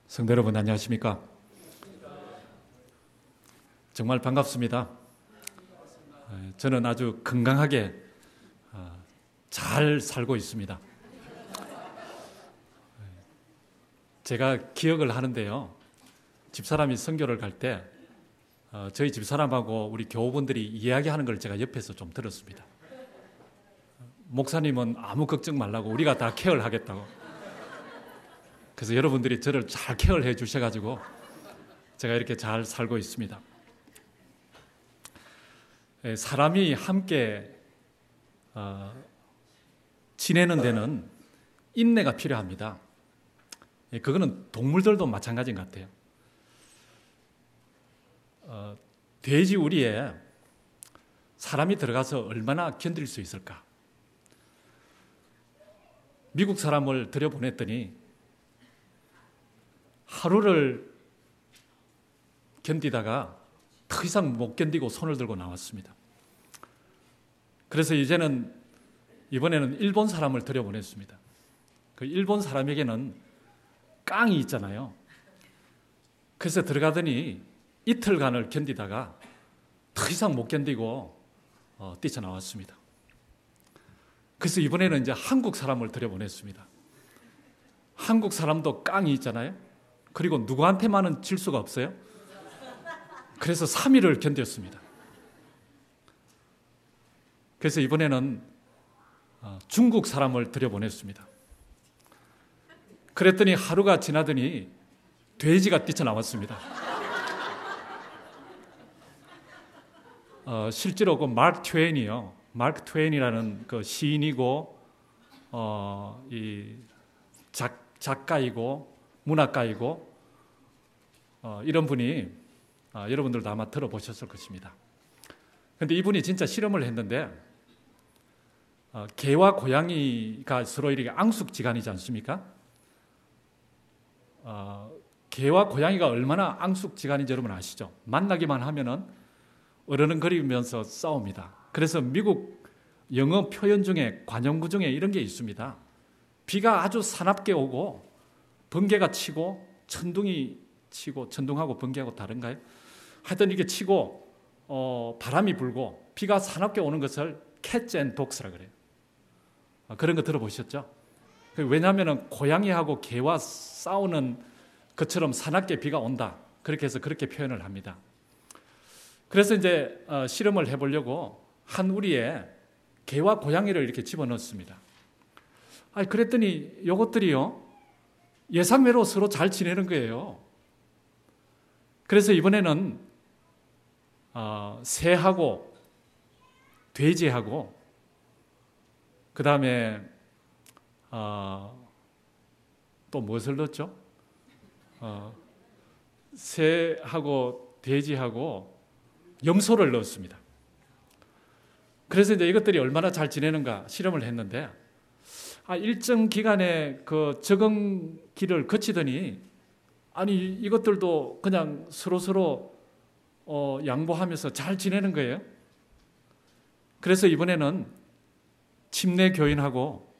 성도 여러분 안녕하십니까? 정말 반갑습니다. 저는 아주 건강하게 잘 살고 있습니다. 제가 기억을 하는데요. 집사람이 선교를 갈 때 저희 집사람하고 우리 교우분들이 이야기하는 걸 제가 옆에서 좀 들었습니다. 목사님은 아무 걱정 말라고 우리가 다 케어를 하겠다고. 그래서 여러분들이 저를 잘 케어를 해 주셔가지고 제가 이렇게 잘 살고 있습니다. 사람이 함께 지내는 데는 인내가 필요합니다. 그거는 동물들도 마찬가지인 것 같아요. 돼지 우리에 사람이 들어가서 얼마나 견딜 수 있을까? 미국 사람을 들여보냈더니 하루를 견디다가 더 이상 못 견디고 손을 들고 나왔습니다. 그래서 이번에는 일본 사람을 들여보냈습니다. 그 일본 사람에게는 깡이 있잖아요. 그래서 들어가더니 이틀간을 견디다가 더 이상 못 견디고 뛰쳐나왔습니다. 그래서 이번에는 이제 한국 사람을 들여보냈습니다. 한국 사람도 깡이 있잖아요. 그리고 누구한테만은 질 수가 없어요. 그래서 3일을 견뎠습니다. 그래서 이번에는 중국 사람을 들여보냈습니다. 그랬더니 하루가 지나더니 돼지가 뛰쳐나왔습니다. 실제로 그 마크 트웨인이라는 그 시인이고 이 작가이고 문학가이고 이런 분이 여러분들도 아마 들어보셨을 것입니다. 그런데 이분이 진짜 실험을 했는데 개와 고양이가 서로 이렇게 앙숙지간이지 않습니까? 개와 고양이가 얼마나 앙숙지간인지 여러분 아시죠? 만나기만 하면은 어르렁거리면서 싸웁니다. 그래서 미국 영어 표현 중에 관용구 중에 이런 게 있습니다. 비가 아주 사납게 오고 번개가 치고 천둥이 치고, 천둥하고 번개하고 다른가요? 하여튼 이게 치고 바람이 불고 비가 사납게 오는 것을 catch and dogs라 그래요. 그런 거 들어보셨죠? 왜냐하면 고양이하고 개와 싸우는 것처럼 사납게 비가 온다. 그렇게 해서 그렇게 표현을 합니다. 그래서 이제 실험을 해보려고 한 우리에 개와 고양이를 이렇게 집어넣었습니다. 그랬더니 이것들이요 예상외로 서로 잘 지내는 거예요. 그래서 이번에는 새하고 돼지하고 그 다음에 또 무엇을 넣었죠? 새하고 돼지하고 염소를 넣었습니다. 그래서 이제 이것들이 얼마나 잘 지내는가 실험을 했는데 일정 기간의 그 적응기를 거치더니 이것들도 그냥 서로 양보하면서 잘 지내는 거예요. 그래서 이번에는 침례 교인하고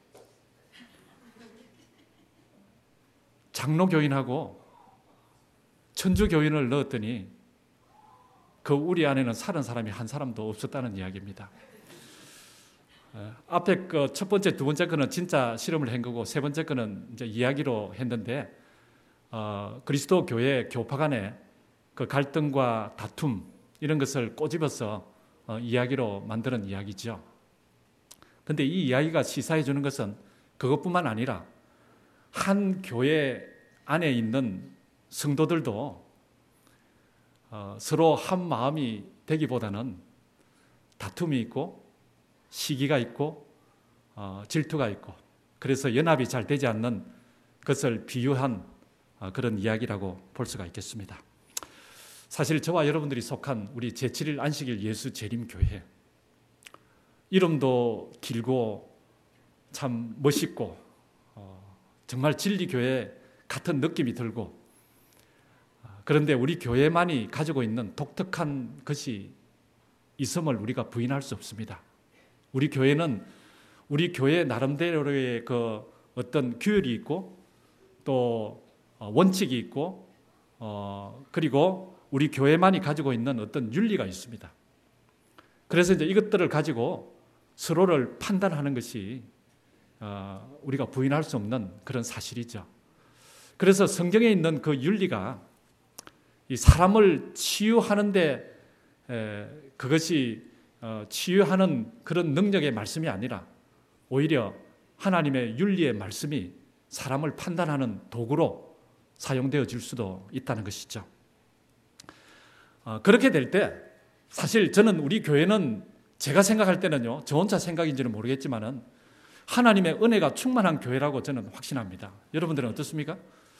장로 교인하고 천주 교인을 넣었더니 그 우리 안에는 사는 사람이 한 사람도 없었다는 이야기입니다. 앞에 그 첫 번째, 두 번째 거는 진짜 실험을 한 거고 세 번째 거는 이제 이야기로 했는데 그리스도 교회 교파 간의 그 갈등과 다툼 이런 것을 꼬집어서 이야기로 만드는 이야기죠. 그런데 이 이야기가 시사해 주는 것은 그것뿐만 아니라 한 교회 안에 있는 성도들도 서로 한 마음이 되기보다는 다툼이 있고 시기가 있고 질투가 있고 그래서 연합이 잘 되지 않는 것을 비유한 그런 이야기라고 볼 수가 있겠습니다. 사실 저와 여러분들이 속한 우리 제7일 안식일 예수 재림교회 이름도 길고 참 멋있고 정말 진리교회 같은 느낌이 들고 그런데 우리 교회만이 가지고 있는 독특한 것이 있음을 우리가 부인할 수 없습니다. 우리 교회는 우리 교회 나름대로의 그 어떤 규율이 있고 또 원칙이 있고 그리고 우리 교회만이 가지고 있는 어떤 윤리가 있습니다. 그래서 이제 이것들을 가지고 서로를 판단하는 것이 우리가 부인할 수 없는 그런 사실이죠. 그래서 성경에 있는 그 윤리가 이 사람을 치유하는데 그것이 치유하는 그런 능력의 말씀이 아니라 오히려 하나님의 윤리의 말씀이 사람을 판단하는 도구로 사용되어질 수도 있다는 것이죠. 그렇게 될 때 사실 저는 우리 교회는 제가 생각할 때는요, 저 혼자 생각인지는 모르겠지만은 하나님의 은혜가 충만한 교회라고 저는 확신합니다. 여러분들은 어떻습니까?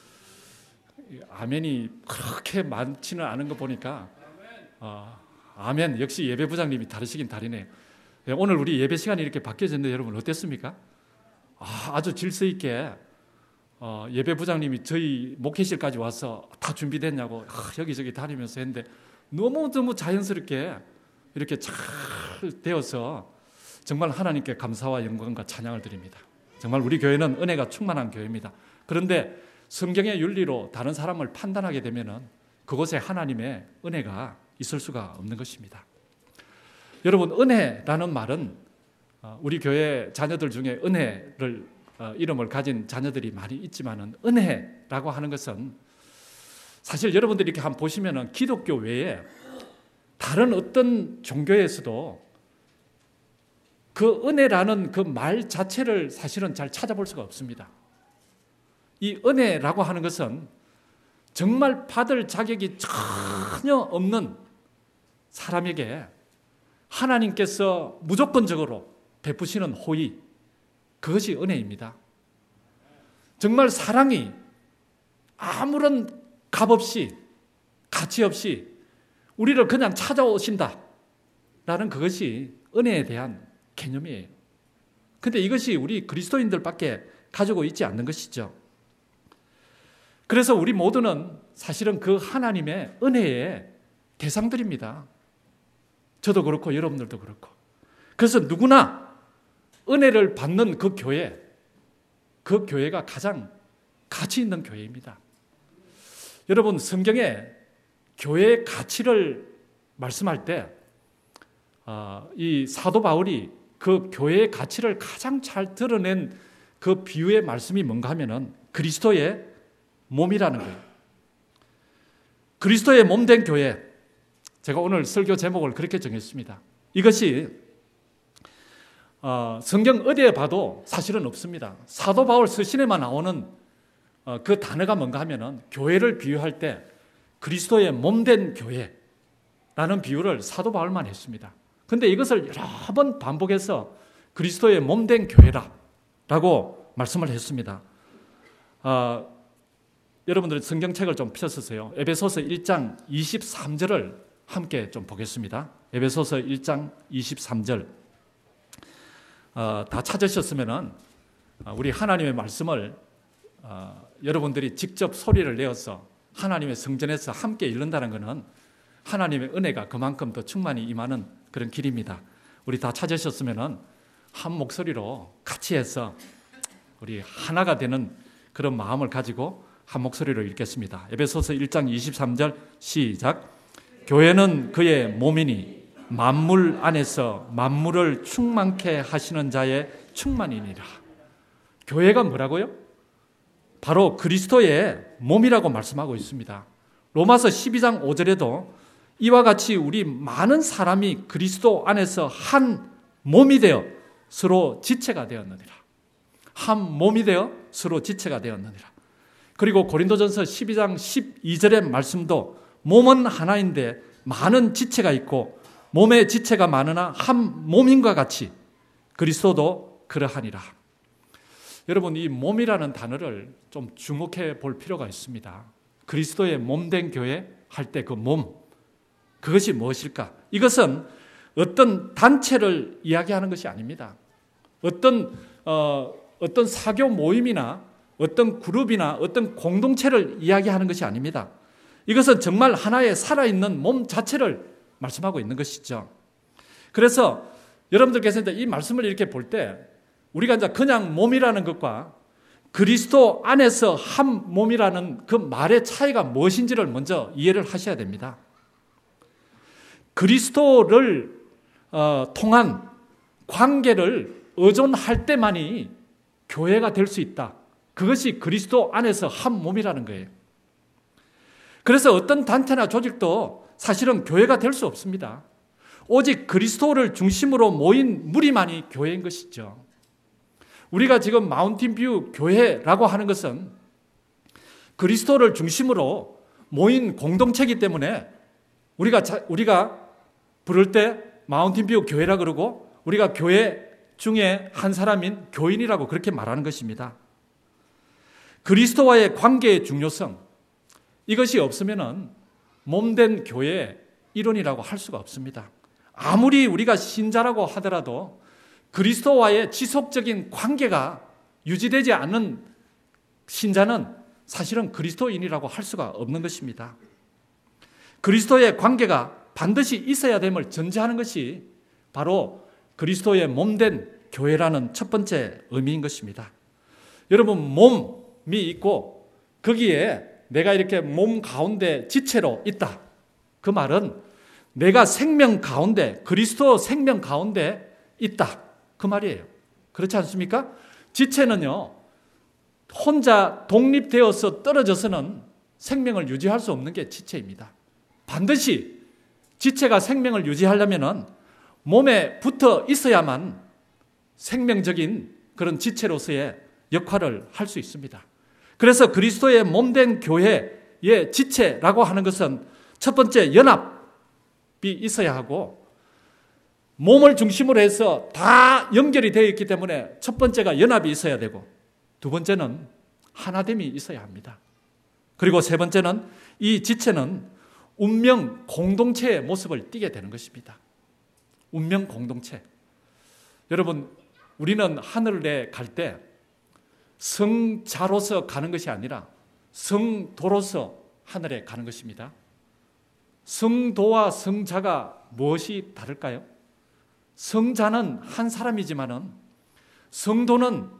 아멘이 그렇게 많지는 않은 거 보니까 아멘. 역시 예배부장님이 다르시긴 다르네요. 오늘 우리 예배 시간이 이렇게 바뀌어졌는데 여러분 어땠습니까? 아주 질서 있게 예배부장님이 저희 목회실까지 와서 다 준비됐냐고 여기저기 다니면서 했는데 너무너무 자연스럽게 이렇게 잘 되어서 정말 하나님께 감사와 영광과 찬양을 드립니다. 정말 우리 교회는 은혜가 충만한 교회입니다. 그런데 성경의 윤리로 다른 사람을 판단하게 되면은 그곳에 하나님의 은혜가 있을 수가 없는 것입니다. 여러분, 은혜라는 말은 우리 교회 자녀들 중에 은혜를 이름을 가진 자녀들이 많이 있지만은 은혜라고 하는 것은 사실 여러분들이 이렇게 한번 보시면은 기독교 외에 다른 어떤 종교에서도 그 은혜라는 그 말 자체를 사실은 잘 찾아볼 수가 없습니다. 이 은혜라고 하는 것은 정말 받을 자격이 전혀 없는 사람에게 하나님께서 무조건적으로 베푸시는 호의, 그것이 은혜입니다. 정말 사랑이 아무런 값 없이, 가치 없이 우리를 그냥 찾아오신다라는 그것이 은혜에 대한 개념이에요. 그런데 이것이 우리 그리스도인들밖에 가지고 있지 않는 것이죠. 그래서 우리 모두는 사실은 그 하나님의 은혜의 대상들입니다. 저도 그렇고 여러분들도 그렇고. 그래서 누구나 은혜를 받는 그 교회가 가장 가치 있는 교회입니다. 여러분, 성경에 교회의 가치를 말씀할 때 이 사도 바울이 그 교회의 가치를 가장 잘 드러낸 그 비유의 말씀이 뭔가 하면은 그리스도의 몸이라는 거예요. 그리스도의 몸된 교회. 제가 오늘 설교 제목을 그렇게 정했습니다. 이것이 성경 어디에 봐도 사실은 없습니다. 사도 바울 서신에만 나오는 그 단어가 뭔가 하면은 교회를 비유할 때 그리스도의 몸된 교회라는 비유를 사도 바울만 했습니다. 그런데 이것을 여러 번 반복해서 그리스도의 몸된 교회라고 말씀을 했습니다. 여러분들 성경책을 좀 펴주세요. 에베소서 1장 23절을 함께 좀 보겠습니다. 에베소서 1장 23절. 다 찾으셨으면은 우리 하나님의 말씀을 여러분들이 직접 소리를 내어서 하나님의 성전에서 함께 읽는다는 것은 하나님의 은혜가 그만큼 더 충만히 임하는 그런 길입니다. 우리 다 찾으셨으면은 한 목소리로 같이 해서 우리 하나가 되는 그런 마음을 가지고 한 목소리로 읽겠습니다. 에베소서 1장 23절 시작. 교회는 그의 몸이니 만물 안에서 만물을 충만케 하시는 자의 충만이니라. 교회가 뭐라고요? 바로 그리스도의 몸이라고 말씀하고 있습니다. 로마서 12장 5절에도 이와 같이 우리 많은 사람이 그리스도 안에서 한 몸이 되어 서로 지체가 되었느니라. 한 몸이 되어 서로 지체가 되었느니라. 그리고 고린도전서 12장 12절의 말씀도 몸은 하나인데 많은 지체가 있고 몸의 지체가 많으나 한 몸인과 같이 그리스도도 그러하니라. 여러분, 이 몸이라는 단어를 좀 주목해 볼 필요가 있습니다. 그리스도의 몸된 교회 할 때 그 몸, 그것이 무엇일까? 이것은 어떤 단체를 이야기하는 것이 아닙니다. 어떤 사교 모임이나 어떤 그룹이나 어떤 공동체를 이야기하는 것이 아닙니다. 이것은 정말 하나의 살아있는 몸 자체를 말씀하고 있는 것이죠. 그래서 여러분들께서 이 말씀을 이렇게 볼 때 우리가 이제 그냥 몸이라는 것과 그리스도 안에서 한 몸이라는 그 말의 차이가 무엇인지를 먼저 이해를 하셔야 됩니다. 그리스도를 통한 관계를 의존할 때만이 교회가 될 수 있다. 그것이 그리스도 안에서 한 몸이라는 거예요. 그래서 어떤 단체나 조직도 사실은 교회가 될 수 없습니다. 오직 그리스도를 중심으로 모인 무리만이 교회인 것이죠. 우리가 지금 마운틴뷰 교회라고 하는 것은 그리스도를 중심으로 모인 공동체이기 때문에 우리가 부를 때 마운틴뷰 교회라 그러고 우리가 교회 중에 한 사람인 교인이라고 그렇게 말하는 것입니다. 그리스도와의 관계의 중요성, 이것이 없으면 몸된 교회의 일원이라고 할 수가 없습니다. 아무리 우리가 신자라고 하더라도 그리스도와의 지속적인 관계가 유지되지 않는 신자는 사실은 그리스도인이라고 할 수가 없는 것입니다. 그리스도의 관계가 반드시 있어야 됨을 전제하는 것이 바로 그리스도의 몸된 교회라는 첫 번째 의미인 것입니다. 여러분, 몸이 있고 거기에 내가 이렇게 몸 가운데 지체로 있다. 그 말은 내가 생명 가운데, 그리스도 생명 가운데 있다. 그 말이에요. 그렇지 않습니까? 지체는요, 혼자 독립되어서 떨어져서는 생명을 유지할 수 없는 게 지체입니다. 반드시 지체가 생명을 유지하려면 몸에 붙어 있어야만 생명적인 그런 지체로서의 역할을 할 수 있습니다. 그래서 그리스도의 몸된 교회의 지체라고 하는 것은 첫 번째 연합이 있어야 하고, 몸을 중심으로 해서 다 연결이 되어 있기 때문에 첫 번째가 연합이 있어야 되고, 두 번째는 하나됨이 있어야 합니다. 그리고 세 번째는 이 지체는 운명 공동체의 모습을 띠게 되는 것입니다. 운명 공동체. 여러분, 우리는 하늘에 갈 때 성자로서 가는 것이 아니라 성도로서 하늘에 가는 것입니다. 성도와 성자가 무엇이 다를까요? 성자는 한 사람이지만은 성도는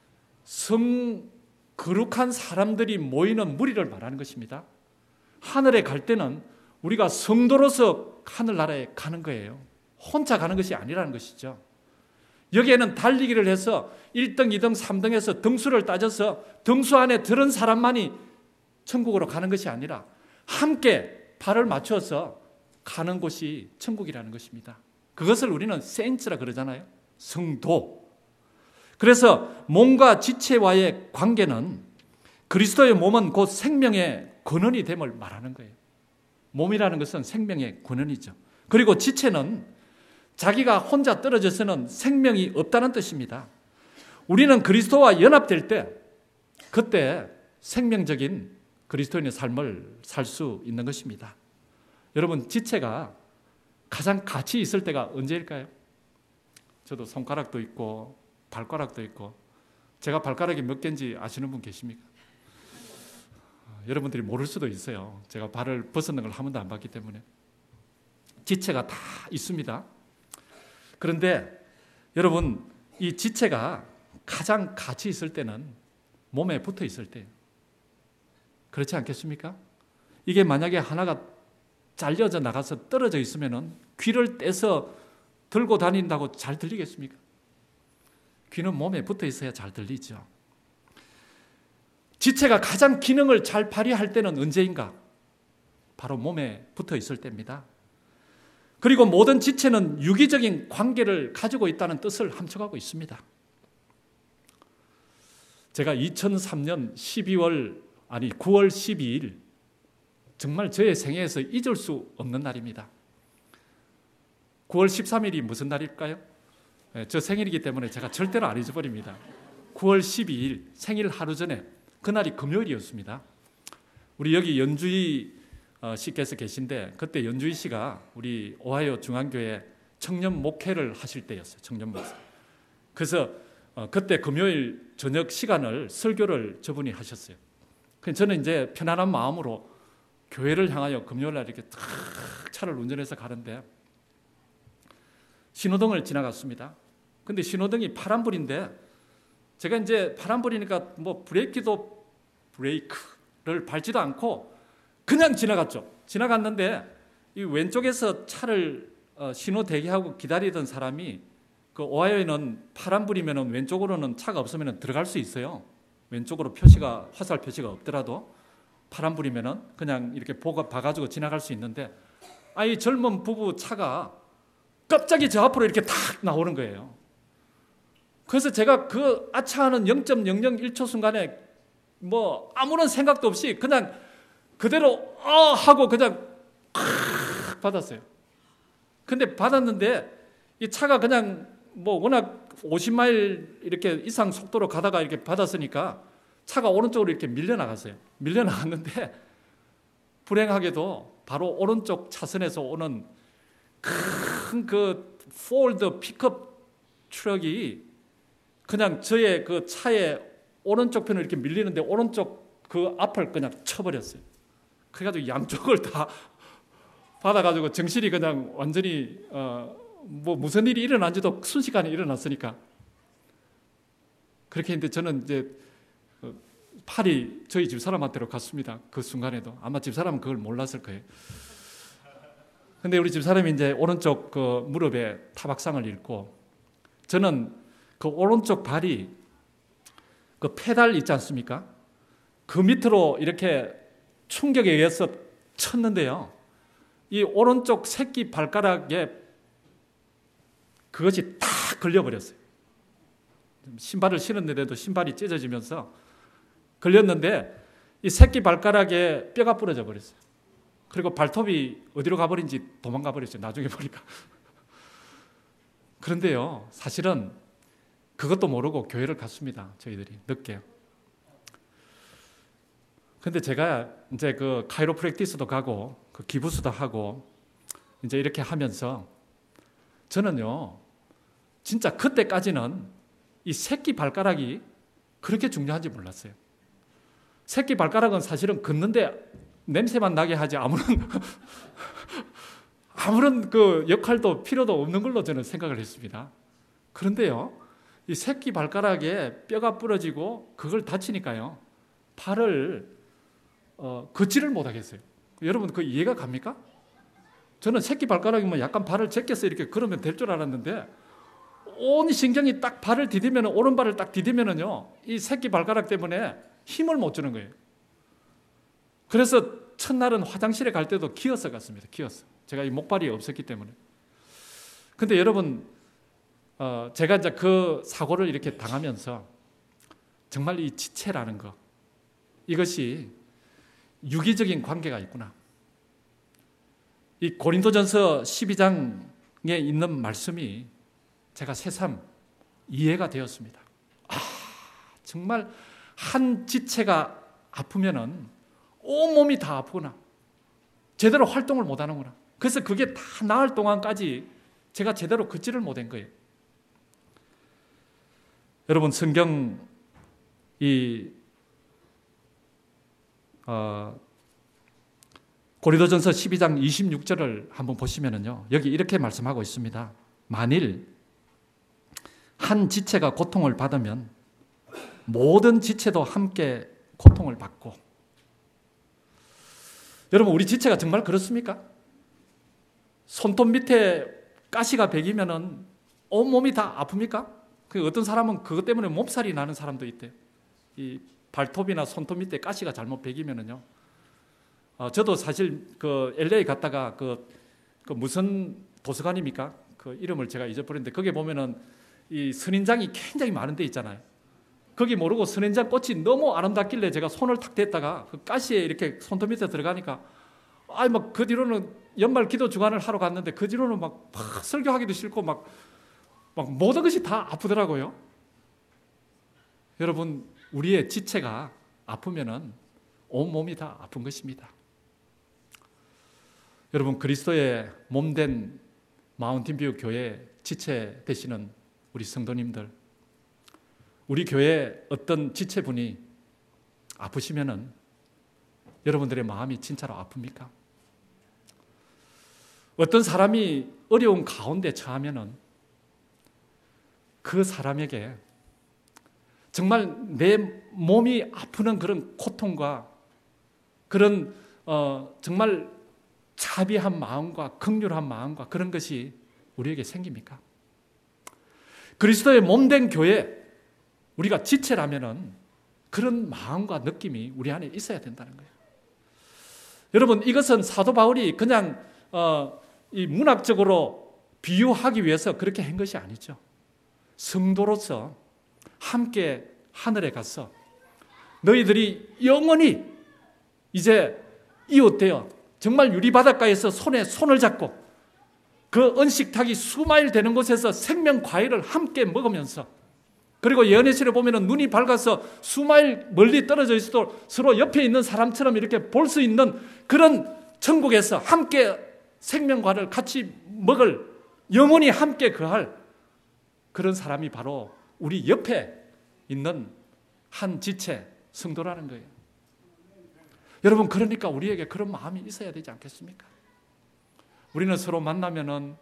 거룩한 사람들이 모이는 무리를 말하는 것입니다. 하늘에 갈 때는 우리가 성도로서 하늘나라에 가는 거예요. 혼자 가는 것이 아니라는 것이죠. 여기에는 달리기를 해서 1등, 2등, 3등에서 등수를 따져서 등수 안에 들은 사람만이 천국으로 가는 것이 아니라 함께 발을 맞춰서 가는 곳이 천국이라는 것입니다. 그것을 우리는 세인츠라 그러잖아요. 성도. 그래서 몸과 지체와의 관계는 그리스도의 몸은 곧 생명의 근원이 됨을 말하는 거예요. 몸이라는 것은 생명의 근원이죠. 그리고 지체는 자기가 혼자 떨어져서는 생명이 없다는 뜻입니다. 우리는 그리스도와 연합될 때 그때 생명적인 그리스도인의 삶을 살 수 있는 것입니다. 여러분, 지체가 가장 가치 있을 때가 언제일까요? 저도 손가락도 있고 발가락도 있고, 제가 발가락이 몇 개인지 아시는 분 계십니까? 여러분들이 모를 수도 있어요. 제가 발을 벗어는 걸 한 번도 안 봤기 때문에. 지체가 다 있습니다. 그런데 여러분, 이 지체가 가장 가치 있을 때는 몸에 붙어 있을 때예요. 그렇지 않겠습니까? 이게 만약에 하나가 잘려져 나가서 떨어져 있으면 귀를 떼서 들고 다닌다고 잘 들리겠습니까? 귀는 몸에 붙어 있어야 잘 들리죠. 지체가 가장 기능을 잘 발휘할 때는 언제인가? 바로 몸에 붙어 있을 때입니다. 그리고 모든 지체는 유기적인 관계를 가지고 있다는 뜻을 함축하고 있습니다. 제가 2003년 9월 12일, 정말 저의 생애에서 잊을 수 없는 날입니다. 9월 13일이 무슨 날일까요? 저 생일이기 때문에 제가 절대로 안 잊어버립니다. 9월 12일 생일 하루 전에, 그날이 금요일이었습니다. 우리 여기 연주희 씨께서 계신데, 그때 연주희 씨가 우리 오하이오 중앙교회 청년 목회를 하실 때였어요. 청년 목회. 그래서 그때 금요일 저녁 시간을 설교를 저분이 하셨어요. 그래서 저는 이제 편안한 마음으로 교회를 향하여 금요일 날 이렇게 탁 차를 운전해서 가는데 신호등을 지나갔습니다. 근데 신호등이 파란불인데 제가 이제 바람 불이니까 뭐 브레이크를 밟지도 않고 그냥 지나갔죠. 지나갔는데 이 왼쪽에서 차를 신호 대기하고 기다리던 사람이, 그 오하이오에는 파란 불이면 왼쪽으로는 차가 없으면 들어갈 수 있어요. 왼쪽으로 화살 표시가 없더라도 파란 불이면 그냥 이렇게 봐가지고 지나갈 수 있는데, 이 젊은 부부 차가 갑자기 저 앞으로 이렇게 탁 나오는 거예요. 그래서 제가 그 아차하는 0.001초 순간에 뭐 아무런 생각도 없이 그냥 그대로 하고 그냥 받았어요. 근데 받았는데 이 차가 그냥 뭐 워낙 50마일 이렇게 이상 속도로 가다가 이렇게 받았으니까 차가 오른쪽으로 이렇게 밀려나갔어요. 밀려나갔는데 불행하게도 바로 오른쪽 차선에서 오는 큰 그 폴드 픽업 트럭이 그냥 저의 그 차의 오른쪽 편을 이렇게 밀리는데 오른쪽 그 앞을 그냥 쳐버렸어요. 그래가지고 양쪽을 다 받아가지고 정신이 그냥 완전히 뭐 무슨 일이 일어난지도 순식간에 일어났으니까. 그렇게 했는데 저는 이제 팔이 저희 집사람한테로 갔습니다. 그 순간에도. 아마 집사람은 그걸 몰랐을 거예요. 근데 우리 집사람이 이제 오른쪽 그 무릎에 타박상을 입고, 저는 그 오른쪽 발이 그 페달 있지 않습니까? 그 밑으로 이렇게 충격에 의해서 쳤는데요. 이 오른쪽 새끼 발가락에 그것이 딱 걸려버렸어요. 신발을 신었는데도 신발이 찢어지면서 걸렸는데 이 새끼 발가락에 뼈가 부러져 버렸어요. 그리고 발톱이 어디로 가버린지 도망가 버렸어요. 나중에 보니까. 그런데요, 사실은 그것도 모르고 교회를 갔습니다. 저희들이 늦게. 근데 제가 이제 그 카이로프랙티스도 가고 그 기부스도 하고 이제 이렇게 하면서 저는요, 진짜 그때까지는 이 새끼 발가락이 그렇게 중요한지 몰랐어요. 새끼 발가락은 사실은 걷는데 냄새만 나게 하지 아무런 그 역할도 필요도 없는 걸로 저는 생각을 했습니다. 그런데요, 이 새끼 발가락에 뼈가 부러지고 그걸 다치니까요, 발을 걷지를 못하겠어요. 여러분 그 이해가 갑니까? 저는 새끼 발가락이면 약간 발을 제껴서 이렇게 걸으면 될 줄 알았는데, 온 신경이 딱 발을 디디면, 오른발을 딱 디디면은요, 이 새끼 발가락 때문에 힘을 못 주는 거예요. 그래서 첫날은 화장실에 갈 때도 기어서 갔습니다. 기어서. 제가 이 목발이 없었기 때문에. 근데 여러분, 제가 이제 그 사고를 이렇게 당하면서 정말 이 지체라는 거, 이것이 유기적인 관계가 있구나. 이 고린도전서 12장에 있는 말씀이 제가 새삼 이해가 되었습니다. 정말 한 지체가 아프면은 온몸이 다 아프구나. 제대로 활동을 못 하는구나. 그래서 그게 다 나을 동안까지 제가 제대로 걷지를 못한 거예요. 여러분, 성경 고린도전서 12장 26절을 한번 보시면은요, 여기 이렇게 말씀하고 있습니다. 만일 한 지체가 고통을 받으면 모든 지체도 함께 고통을 받고. 여러분, 우리 지체가 정말 그렇습니까? 손톱 밑에 가시가 배기면은 온몸이 다 아픕니까? 어떤 사람은 그것 때문에 몸살이 나는 사람도 있대요. 이 발톱이나 손톱 밑에 가시가 잘못 배기면은요. 저도 사실 그 LA 갔다가 그 무슨 도서관입니까? 그 이름을 제가 잊어버렸는데, 거기에 보면은 이 선인장이 굉장히 많은 데 있잖아요. 거기 모르고 선인장 꽃이 너무 아름답길래 제가 손을 탁 댔다가 그 가시에 이렇게 손톱 밑에 들어가니까, 막 그 뒤로는 연말 기도 주간을 하러 갔는데 그 뒤로는 막 설교하기도 싫고 막 모든 것이 다 아프더라고요. 여러분, 우리의 지체가 아프면은 온 몸이 다 아픈 것입니다. 여러분, 그리스도의 몸된 마운틴뷰 교회 지체 되시는 우리 성도님들, 우리 교회 어떤 지체분이 아프시면은 여러분들의 마음이 진짜로 아픕니까? 어떤 사람이 어려운 가운데 처하면은 그 사람에게 정말 내 몸이 아프는 그런 고통과 그런 정말 자비한 마음과 긍휼한 마음과 그런 것이 우리에게 생깁니까? 그리스도의 몸된 교회, 우리가 지체라면은 그런 마음과 느낌이 우리 안에 있어야 된다는 거예요. 여러분, 이것은 사도 바울이 그냥 이 문학적으로 비유하기 위해서 그렇게 한 것이 아니죠. 성도로서 함께 하늘에 가서 너희들이 영원히 이제 이웃되어 정말 유리바닷가에서 손에 손을 잡고 그 언식탁이 수마일 되는 곳에서 생명 과일을 함께 먹으면서, 그리고 예언의 보면은 눈이 밝아서 수마일 멀리 떨어져 있어도 서로 옆에 있는 사람처럼 이렇게 볼 수 있는 그런 천국에서 함께 생명과를 같이 먹을, 영원히 함께 거할 그런 사람이 바로 우리 옆에 있는 한 지체 성도라는 거예요. 여러분, 그러니까 우리에게 그런 마음이 있어야 되지 않겠습니까? 우리는 서로 만나면은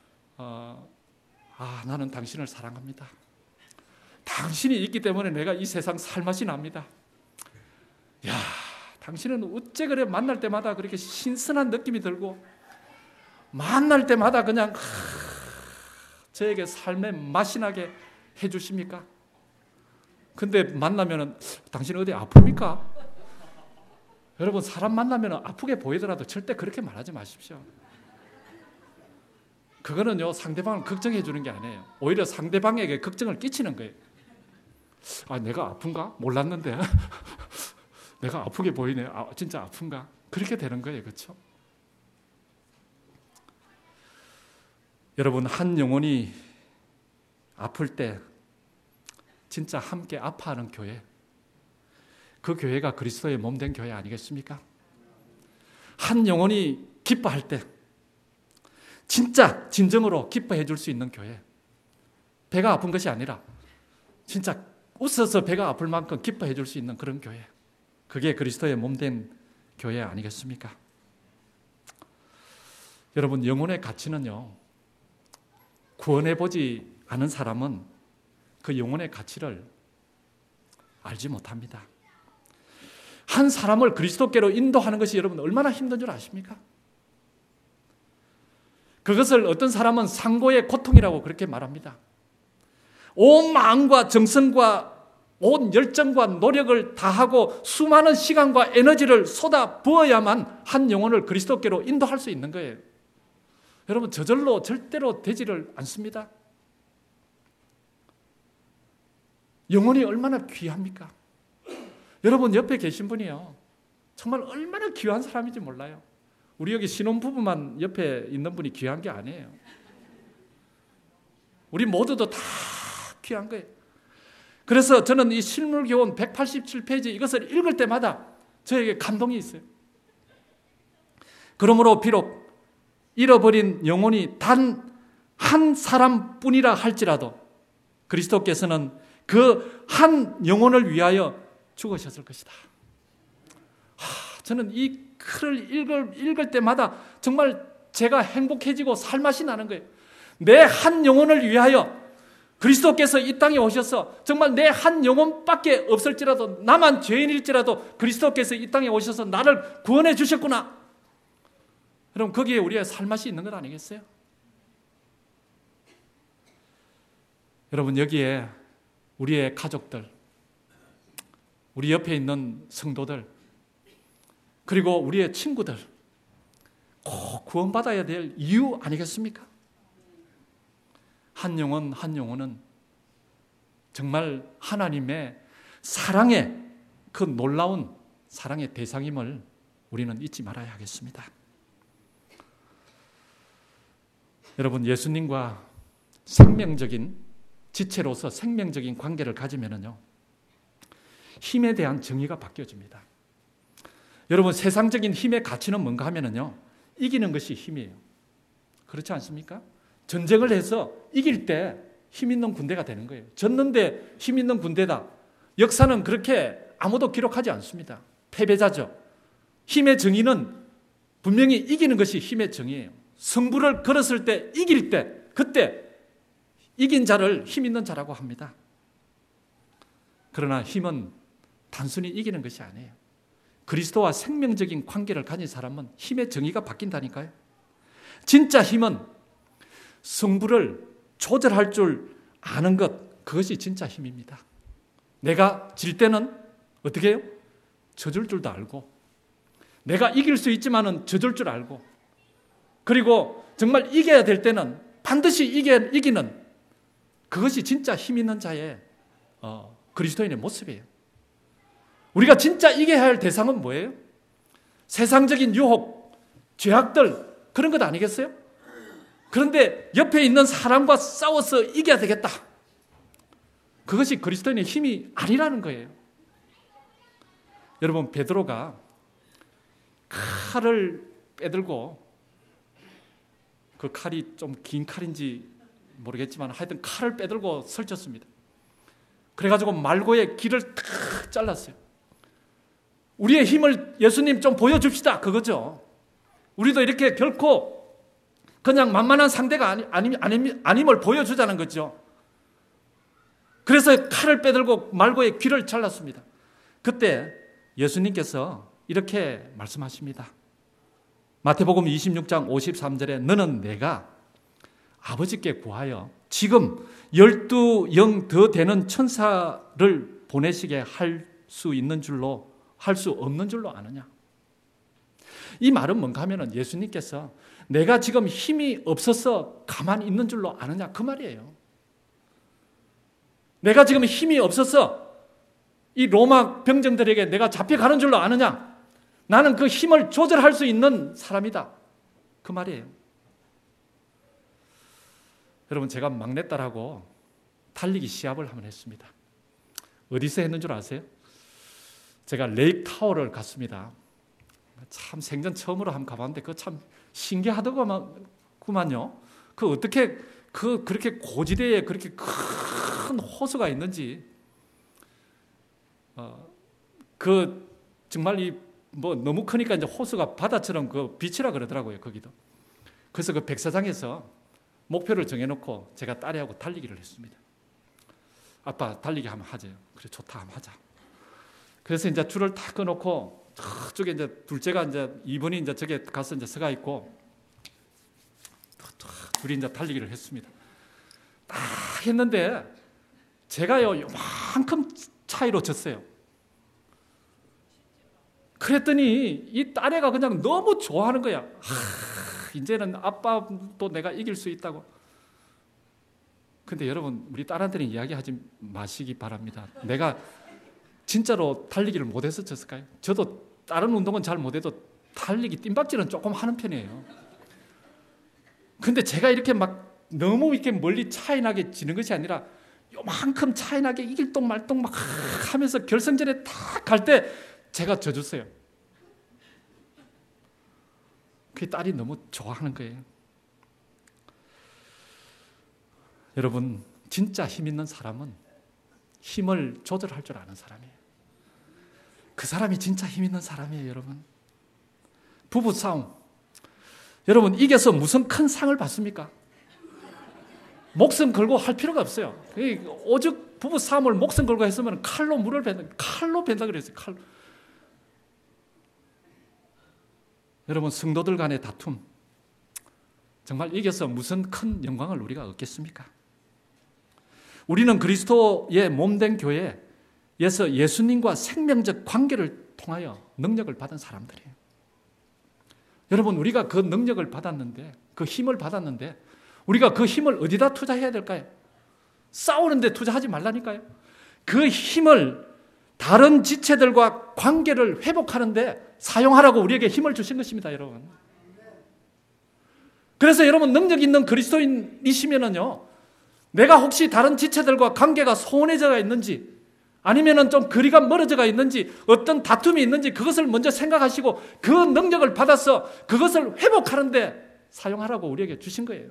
나는 당신을 사랑합니다. 당신이 있기 때문에 내가 이 세상 살맛이 납니다. 야, 당신은 어째 그래 만날 때마다 그렇게 신선한 느낌이 들고 만날 때마다 그냥 저에게 삶의 맛이 나게 해주십니까? 근데 만나면은 당신 어디 아픕니까? 여러분, 사람 만나면 아프게 보이더라도 절대 그렇게 말하지 마십시오. 그거는요, 상대방을 걱정해 주는 게 아니에요. 오히려 상대방에게 걱정을 끼치는 거예요. 내가 아픈가? 몰랐는데. 내가 아프게 보이네. 진짜 아픈가? 그렇게 되는 거예요. 그렇죠? 여러분, 한 영혼이 아플 때 진짜 함께 아파하는 교회, 그 교회가 그리스도의 몸된 교회 아니겠습니까? 한 영혼이 기뻐할 때 진짜 진정으로 기뻐해 줄 수 있는 교회, 배가 아픈 것이 아니라 진짜 웃어서 배가 아플 만큼 기뻐해 줄 수 있는 그런 교회, 그게 그리스도의 몸된 교회 아니겠습니까? 여러분, 영혼의 가치는요, 구원해보지 않은 사람은 그 영혼의 가치를 알지 못합니다. 한 사람을 그리스도께로 인도하는 것이 여러분 얼마나 힘든 줄 아십니까? 그것을 어떤 사람은 상고의 고통이라고 그렇게 말합니다. 온 마음과 정성과 온 열정과 노력을 다하고 수많은 시간과 에너지를 쏟아 부어야만 한 영혼을 그리스도께로 인도할 수 있는 거예요. 여러분, 저절로 절대로 되지를 않습니다. 영혼이 얼마나 귀합니까? 여러분, 옆에 계신 분이요, 정말 얼마나 귀한 사람인지 몰라요. 우리 여기 신혼부부만 옆에 있는 분이 귀한 게 아니에요. 우리 모두도 다 귀한 거예요. 그래서 저는 이 실물교훈 187페이지 이것을 읽을 때마다 저에게 감동이 있어요. 그러므로 비록 잃어버린 영혼이 단 한 사람뿐이라 할지라도 그리스도께서는 그 한 영혼을 위하여 죽으셨을 것이다. 저는 이 글을 읽을 때마다 정말 제가 행복해지고 살맛이 나는 거예요. 내 한 영혼을 위하여 그리스도께서 이 땅에 오셔서 정말 내 한 영혼밖에 없을지라도, 나만 죄인일지라도 그리스도께서 이 땅에 오셔서 나를 구원해 주셨구나. 그럼 거기에 우리의 살맛이 있는 것 아니겠어요? 여러분, 여기에 우리의 가족들, 우리 옆에 있는 성도들, 그리고 우리의 친구들 꼭 구원받아야 될 이유 아니겠습니까? 한 영혼 한 영혼은 정말 하나님의 사랑의 그 놀라운 사랑의 대상임을 우리는 잊지 말아야 하겠습니다. 여러분, 예수님과 생명적인 지체로서 생명적인 관계를 가지면요, 힘에 대한 정의가 바뀌어집니다. 여러분, 세상적인 힘의 가치는 뭔가 하면요, 이기는 것이 힘이에요. 그렇지 않습니까? 전쟁을 해서 이길 때 힘 있는 군대가 되는 거예요. 졌는데 힘 있는 군대다. 역사는 그렇게 아무도 기록하지 않습니다. 패배자죠. 힘의 정의는 분명히 이기는 것이 힘의 정의예요. 승부를 걸었을 때, 이길 때, 그때 이긴 자를 힘 있는 자라고 합니다. 그러나 힘은 단순히 이기는 것이 아니에요. 그리스도와 생명적인 관계를 가진 사람은 힘의 정의가 바뀐다니까요. 진짜 힘은 승부를 조절할 줄 아는 것, 그것이 진짜 힘입니다. 내가 질 때는 어떻게 해요? 져줄 줄도 알고, 내가 이길 수 있지만은 져줄 줄 알고, 그리고 정말 이겨야 될 때는 반드시 이기는, 그것이 진짜 힘 있는 자의 그리스도인의 모습이에요. 우리가 진짜 이겨야 할 대상은 뭐예요? 세상적인 유혹, 죄악들, 그런 것 아니겠어요? 그런데 옆에 있는 사람과 싸워서 이겨야 되겠다. 그것이 그리스도인의 힘이 아니라는 거예요. 여러분, 베드로가 칼을 빼들고, 그 칼이 좀 긴 칼인지 모르겠지만 하여튼 칼을 빼들고 설쳤습니다. 그래가지고 말고의 길을 탁 잘랐어요. 우리의 힘을 예수님 좀 보여줍시다, 그거죠. 우리도 이렇게 결코 그냥 만만한 상대가 아님을 보여주자는 거죠. 그래서 칼을 빼들고 말고의 귀를 잘랐습니다. 그때 예수님께서 이렇게 말씀하십니다. 마태복음 26장 53절에 너는 내가 아버지께 구하여 지금 12영 더 되는 천사를 보내시게 할 수 있는 줄로, 할 수 없는 줄로 아느냐. 이 말은 뭔가 하면은 예수님께서 내가 지금 힘이 없어서 가만히 있는 줄로 아느냐, 그 말이에요. 내가 지금 힘이 없어서 이 로마 병정들에게 내가 잡혀가는 줄로 아느냐. 나는 그 힘을 조절할 수 있는 사람이다, 그 말이에요. 여러분, 제가 막내딸하고 달리기 시합을 한번 했습니다. 어디서 했는 줄 아세요? 제가 레이크 타워를 갔습니다. 참 생전 처음으로 한번 가봤는데 그거 참 신기하더구만요. 그 어떻게 그렇게 고지대에 그렇게 큰 호수가 있는지, 그 정말 뭐 너무 크니까 이제 호수가 바다처럼 그 빛이라 그러더라고요, 거기도. 그래서 그 백사장에서 목표를 정해놓고 제가 딸애하고 달리기를 했습니다. 아빠 달리기 한번 하죠. 그래, 좋다, 한번 하자. 그래서 이제 줄을 탁 끊어놓고 저쪽에 이제 둘째가 이제 2번이 이제 저기 가서 이제 서가 있고 둘이 이제 달리기를 했습니다. 딱 했는데 제가요 요만큼 차이로 졌어요. 그랬더니 이 딸애가 그냥 너무 좋아하는 거야. 이제는 아빠도 내가 이길 수 있다고. 근데 여러분, 우리 딸한테는 이야기하지 마시기 바랍니다. 내가 진짜로 달리기를 못해서 졌을까요? 저도 다른 운동은 잘 못해도 달리기, 뜀박질은 조금 하는 편이에요. 근데 제가 이렇게 막 너무 이렇게 멀리 차이 나게 지는 것이 아니라 요만큼 차이 나게 이길 똥 말똥 막 하면서 결승전에 딱 갈 때 제가 져줬어요. 그 딸이 너무 좋아하는 거예요. 여러분, 진짜 힘 있는 사람은 힘을 조절할 줄 아는 사람이에요. 그 사람이 진짜 힘 있는 사람이에요, 여러분. 부부싸움. 여러분, 이겨서 무슨 큰 상을 받습니까? 목숨 걸고 할 필요가 없어요. 오죽 부부싸움을 목숨 걸고 했으면 칼로 물을 벤다 그랬어요, 칼로. 여러분, 성도들 간의 다툼, 정말 이겨서 무슨 큰 영광을 우리가 얻겠습니까? 우리는 그리스도의 몸된 교회에서 예수님과 생명적 관계를 통하여 능력을 받은 사람들이에요. 여러분, 우리가 그 능력을 받았는데, 그 힘을 받았는데 우리가 그 힘을 어디다 투자해야 될까요? 싸우는데 투자하지 말라니까요. 그 힘을 다른 지체들과 관계를 회복하는데 사용하라고 우리에게 힘을 주신 것입니다, 여러분. 그래서 여러분, 능력 있는 그리스도인이시면은요, 내가 혹시 다른 지체들과 관계가 소원해져 있는지, 아니면은 좀 거리가 멀어져 있는지, 어떤 다툼이 있는지 그것을 먼저 생각하시고 그 능력을 받아서 그것을 회복하는데 사용하라고 우리에게 주신 거예요.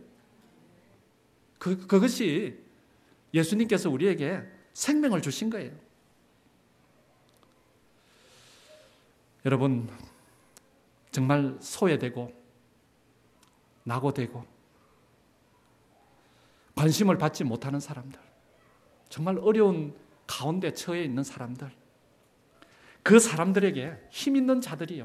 그것이 예수님께서 우리에게 생명을 주신 거예요. 여러분, 정말 소외되고 낙오되고 관심을 받지 못하는 사람들, 정말 어려운 가운데 처해 있는 사람들, 그 사람들에게 힘 있는 자들이요,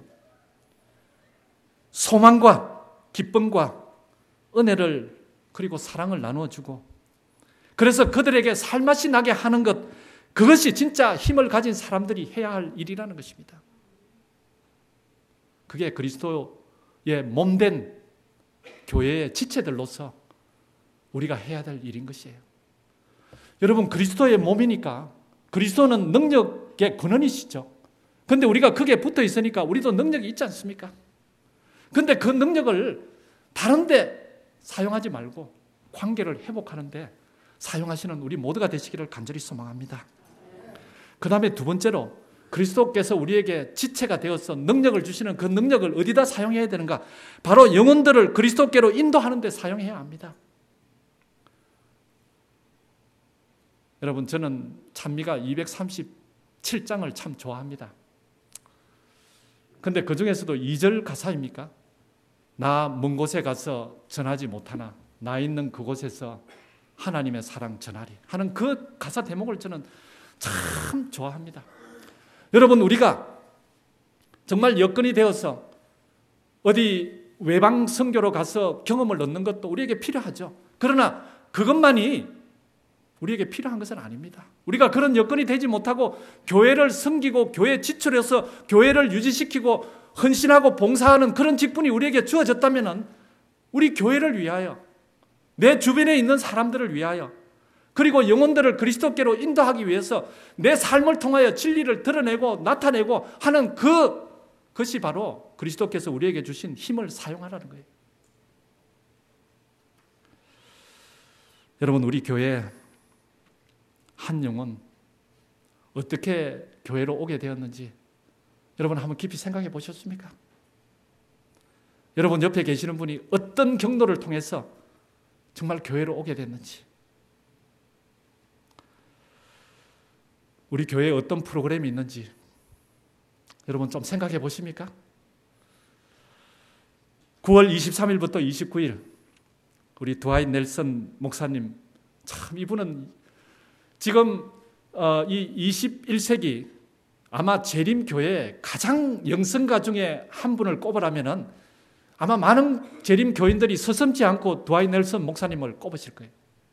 소망과 기쁨과 은혜를 그리고 사랑을 나누어주고, 그래서 그들에게 살맛이 나게 하는 것, 그것이 진짜 힘을 가진 사람들이 해야 할 일이라는 것입니다. 그게 그리스도의 몸된 교회의 지체들로서 우리가 해야 될 일인 것이에요. 여러분, 그리스도의 몸이니까 그리스도는 능력의 근원이시죠. 그런데 우리가 거기에 붙어 있으니까 우리도 능력이 있지 않습니까? 그런데 그 능력을 다른 데 사용하지 말고 관계를 회복하는 데 사용하시는 우리 모두가 되시기를 간절히 소망합니다. 그 다음에 두 번째로, 그리스도께서 우리에게 지체가 되어서 능력을 주시는 그 능력을 어디다 사용해야 되는가? 바로 영혼들을 그리스도께로 인도하는 데 사용해야 합니다. 여러분, 저는 찬미가 237장을 참 좋아합니다. 근데 그 중에서도 2절 가사입니까? 나 먼 곳에 가서 전하지 못하나 나 있는 그곳에서 하나님의 사랑 전하리 하는 그 가사 대목을 저는 참 좋아합니다. 여러분, 우리가 정말 여건이 되어서 어디 외방 선교로 가서 경험을 얻는 것도 우리에게 필요하죠. 그러나 그것만이 우리에게 필요한 것은 아닙니다. 우리가 그런 여건이 되지 못하고 교회를 섬기고 교회 지출해서 교회를 유지시키고 헌신하고 봉사하는 그런 직분이 우리에게 주어졌다면 우리 교회를 위하여, 내 주변에 있는 사람들을 위하여, 그리고 영혼들을 그리스도께로 인도하기 위해서 내 삶을 통하여 진리를 드러내고 나타내고 하는 그것이 바로 그리스도께서 우리에게 주신 힘을 사용하라는 거예요. 여러분, 우리 교회 한 영혼 어떻게 교회로 오게 되었는지 여러분 한번 깊이 생각해 보셨습니까? 여러분 옆에 계시는 분이 어떤 경로를 통해서 정말 교회로 오게 됐는지, 우리 교회에 어떤 프로그램이 있는지 여러분 좀 생각해 보십니까? 9월 23일부터 29일 우리 드와이트 넬슨 목사님, 참 이분은 지금 이 21세기 아마 재림교회의 가장 영성가 중에 한 분을 꼽으라면은 아마 많은 재림 교인들이 서슴지 않고 드와이트 넬슨 목사님을 꼽으실 거예요.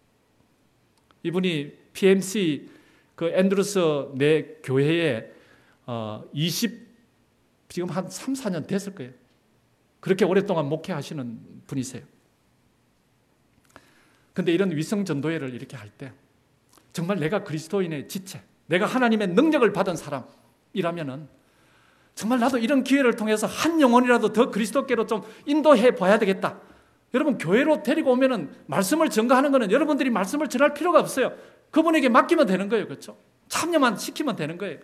이분이 PMC 그 앤드루스 내 교회에 지금 한 3, 4년 됐을 거예요. 그렇게 오랫동안 목회하시는 분이세요. 그런데 이런 위성 전도회를 이렇게 할 때 정말 내가 그리스도인의 지체, 내가 하나님의 능력을 받은 사람이라면은 정말 나도 이런 기회를 통해서 한 영혼이라도 더 그리스도께로 좀 인도해 봐야 되겠다. 여러분, 교회로 데리고 오면은 말씀을 전가하는 것은 여러분들이 말씀을 전할 필요가 없어요. 그분에게 맡기면 되는 거예요. 그렇죠? 참여만 시키면 되는 거예요.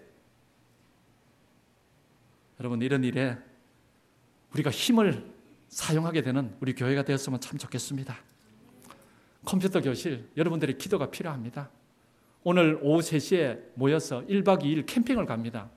여러분, 이런 일에 우리가 힘을 사용하게 되는 우리 교회가 되었으면 참 좋겠습니다. 컴퓨터 교실, 여러분들의 기도가 필요합니다. 오늘 오후 3시에 모여서 1박 2일 캠핑을 갑니다.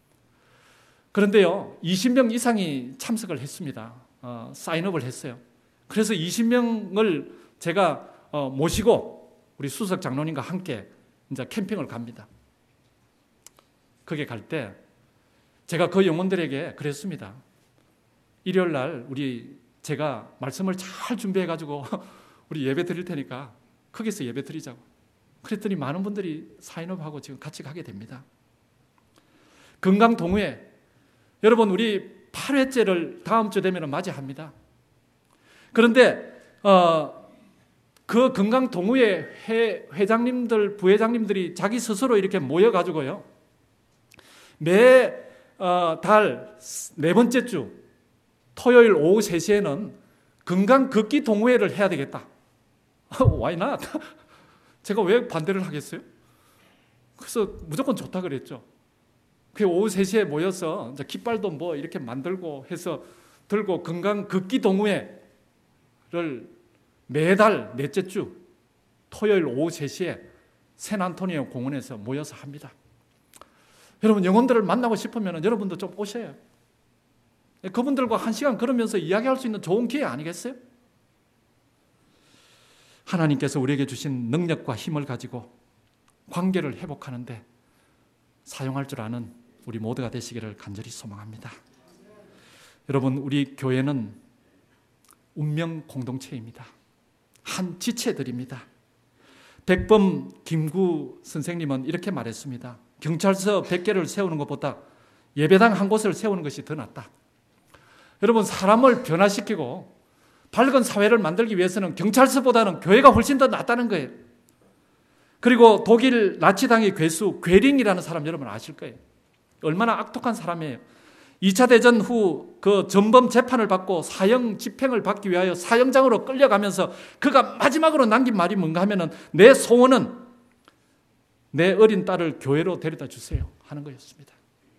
그런데요, 20명 이상이 참석을 했습니다. 사인업을 했어요. 그래서 20명을 제가 모시고 우리 수석 장로님과 함께 이제 캠핑을 갑니다. 거기 갈 때 제가 그 영혼들에게 그랬습니다. 일요일 날 제가 말씀을 잘 준비해가지고 우리 예배 드릴 테니까 거기서 예배 드리자고. 그랬더니 많은 분들이 사인업하고 지금 같이 가게 됩니다. 건강 동호회, 여러분 우리 8회째를 다음 주 되면 맞이합니다. 그런데 그 건강 동호회 회장님들, 부회장님들이 자기 스스로 이렇게 모여가지고요, 매달 4번째 주 토요일 오후 3시에는 건강 걷기 동호회를 해야 되겠다. Why not? 제가 왜 반대를 하겠어요? 그래서 무조건 좋다 그랬죠. 그 오후 3시에 모여서 이제 깃발도 뭐 이렇게 만들고 해서 들고 건강 걷기 동호회를 매달 넷째 주 토요일 오후 3시에 샌안토니오 공원에서 모여서 합니다. 여러분, 영혼들을 만나고 싶으면 여러분도 좀 오셔요. 그분들과 1시간 걸으면서 이야기할 수 있는 좋은 기회 아니겠어요? 하나님께서 우리에게 주신 능력과 힘을 가지고 관계를 회복하는데 사용할 줄 아는 우리 모두가 되시기를 간절히 소망합니다. 여러분, 우리 교회는 운명 공동체입니다. 한 지체들입니다. 백범 김구 선생님은 이렇게 말했습니다. 경찰서 100개를 세우는 것보다 예배당 한 곳을 세우는 것이 더 낫다. 여러분, 사람을 변화시키고 밝은 사회를 만들기 위해서는 경찰서보다는 교회가 훨씬 더 낫다는 거예요. 그리고 독일 나치당의 괴수 괴링이라는 사람 여러분 아실 거예요. 얼마나 악독한 사람이에요. 2차 대전 후 그 전범 재판을 받고 사형 집행을 받기 위하여 사형장으로 끌려가면서 그가 마지막으로 남긴 말이 뭔가 하면은 내 소원은 내 어린 딸을 교회로 데려다 주세요 하는 거였습니다.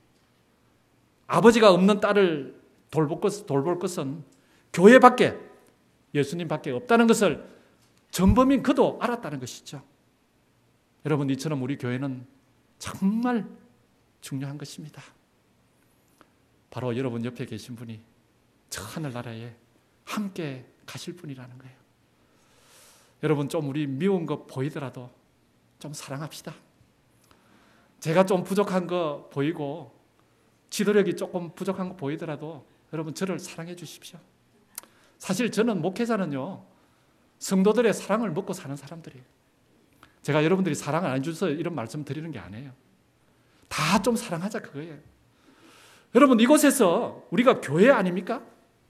아버지가 없는 딸을 돌볼 것은 교회밖에, 예수님밖에 없다는 것을 전범인 그도 알았다는 것이죠. 여러분, 이처럼 우리 교회는 정말 중요한 것입니다. 바로 여러분 옆에 계신 분이 저 하늘나라에 함께 가실 분이라는 거예요. 여러분, 좀 우리 미운 거 보이더라도 좀 사랑합시다. 제가 좀 부족한 거 보이고 지도력이 조금 부족한 거 보이더라도 여러분 저를 사랑해 주십시오. 사실 저는 목회자는요, 성도들의 사랑을 먹고 사는 사람들이에요. 제가 여러분들이 사랑을 안 해줘서 이런 말씀 드리는 게 아니에요. 다 좀 사랑하자 그거예요. 여러분, 이곳에서 우리가 교회 아닙니까?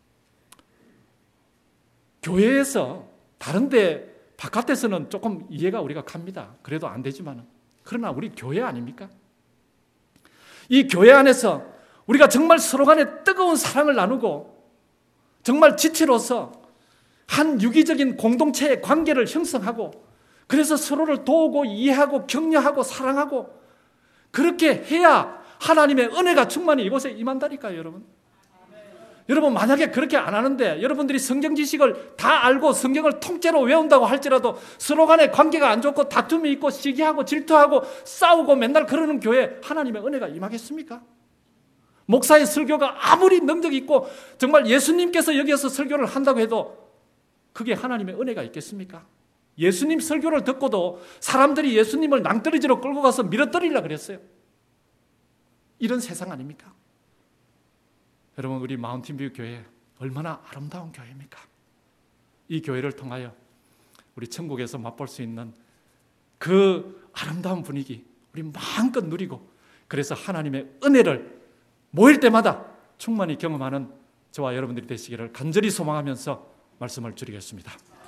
교회에서 다른데 바깥에서는 조금 이해가 우리가 갑니다. 그래도 안 되지만 그러나 우리 교회 아닙니까? 이 교회 안에서 우리가 정말 서로 간에 뜨거운 사랑을 나누고 정말 지체로서 한 유기적인 공동체의 관계를 형성하고 그래서 서로를 도우고 이해하고 격려하고 사랑하고 그렇게 해야 하나님의 은혜가 충만히 이곳에 임한다니까요, 여러분. 여러분, 만약에 그렇게 안 하는데 여러분들이 성경 지식을 다 알고 성경을 통째로 외운다고 할지라도 서로 간에 관계가 안 좋고 다툼이 있고 시기하고 질투하고 싸우고 맨날 그러는 교회에 하나님의 은혜가 임하겠습니까? 목사의 설교가 아무리 능력이 있고 정말 예수님께서 여기에서 설교를 한다고 해도 그게 하나님의 은혜가 있겠습니까? 예수님 설교를 듣고도 사람들이 예수님을 낭떠러지로 끌고 가서 밀어뜨리려고 그랬어요. 이런 세상 아닙니까? 여러분, 우리 마운틴뷰 교회 얼마나 아름다운 교회입니까? 이 교회를 통하여 우리 천국에서 맛볼 수 있는 그 아름다운 분위기 우리 마음껏 누리고 그래서 하나님의 은혜를 모일 때마다 충만히 경험하는 저와 여러분들이 되시기를 간절히 소망하면서 말씀을 드리겠습니다.